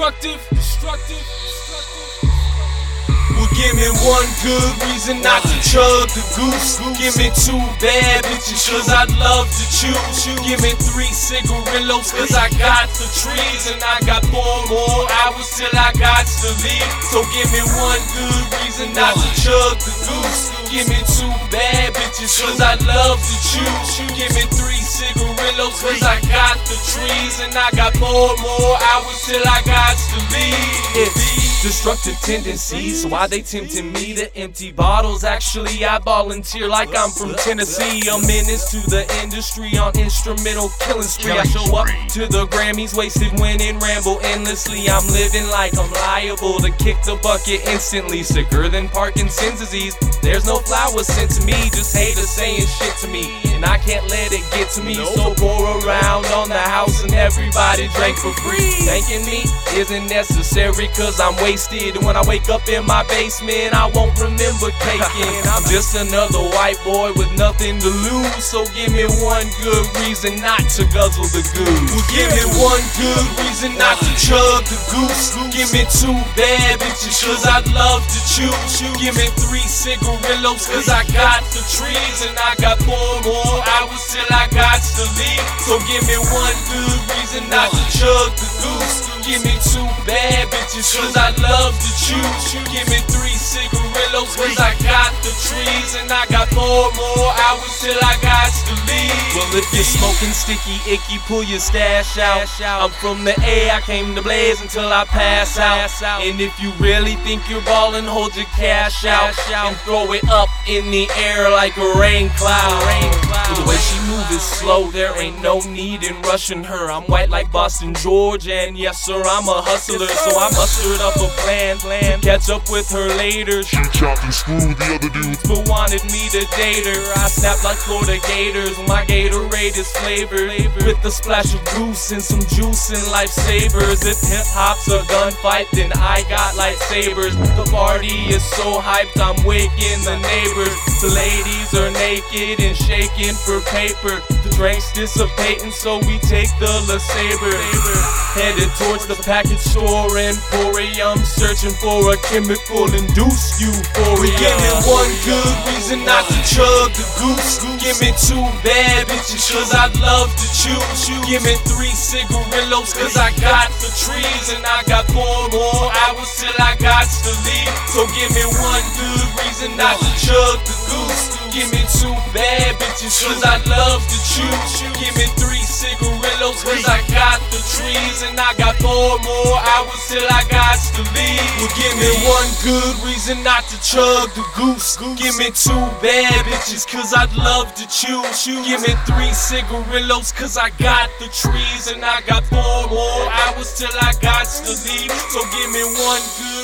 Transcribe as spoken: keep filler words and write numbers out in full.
destructive, destructive, destructive. Well, give me one good reason not to chug the goose. Give me two bad bitches, cause I'd love to choose. Give me three cigarillos, cause I got the trees. And I got four more hours till I got to leave. So give me one good reason not to chug the goose. Give me two bad bitches, cause I'd love to choose. Give me three cigarillos, cause I got the trees. And I got four more hours till I got to leave. It's destructive tendencies, so why they tempting me to empty bottles? Actually, I volunteer like I'm from Tennessee. A menace to the industry on instrumental killing spree. I show up to the Grammys wasted, winning, ramble endlessly. I'm living like I'm liable to kick the bucket instantly. Sicker than Parkinson's disease. There's no flowers sent to me, just haters saying shit to me, and I can't let it get to me. So pour around on the house and everybody drank for free. Thanking me isn't necessary, cause I'm wasted. When I wake up in my basement, I won't remember caking. I'm just another white boy with nothing to lose. So give me one good reason not to guzzle the goose. Well, give me one good reason not to chug the goose. Give me two bad bitches, cause I'd love to choose. Give me three cigarillos, cause I got the trees. And I got four more hours till I got to leave. So give me one good reason not to chug the goose. Give me two bad bitches, cause I love to choose. Give me three cigarillos, cause I got the trees. And I got four more hours till I got to leave. Well, if you're smoking sticky, icky, pull your stash out. I'm from the A, I came to blaze until I pass out. And if you really think you're ballin', hold your cash out and throw it up in the air like a rain cloud. The way she move is slow, there ain't no need in rushing her. I'm white like Boston George, and yes sir, I'm a hustler. So I mustered up a plan, plan to catch up with her later. She chopped and screwed the other dudes, but wanted me to date her. I snapped like Florida Gators. My Gatorade is flavored with a splash of goose and some juice and lifesavers. If hip hop's a gunfight, then I got lightsabers. The party is so hyped, I'm waking the neighbors. The ladies are naked and shaking for paper. The drinks dissipating, so we take the LeSabre. Headed towards the package store Emporium, searching for a chemical-induced euphoria. Give me one good reason not to chug the goose. Give me two bad bitches, cause I'd love to choose. Give me three cigarillos, cause I got the trees. And I got four more hours till I got to leave. So give me one good reason not to chug the goose. Give me two bad bitches, cause I'd love to choose. Give me three cigarillos, cause I got the trees. And I got four more hours till I got to leave. Well, give me one good reason not to chug the goose. Give me two bad bitches, cause I'd love to choose. Give me three cigarillos, cause I got the trees. And I got four more hours till I got to leave. So give me one good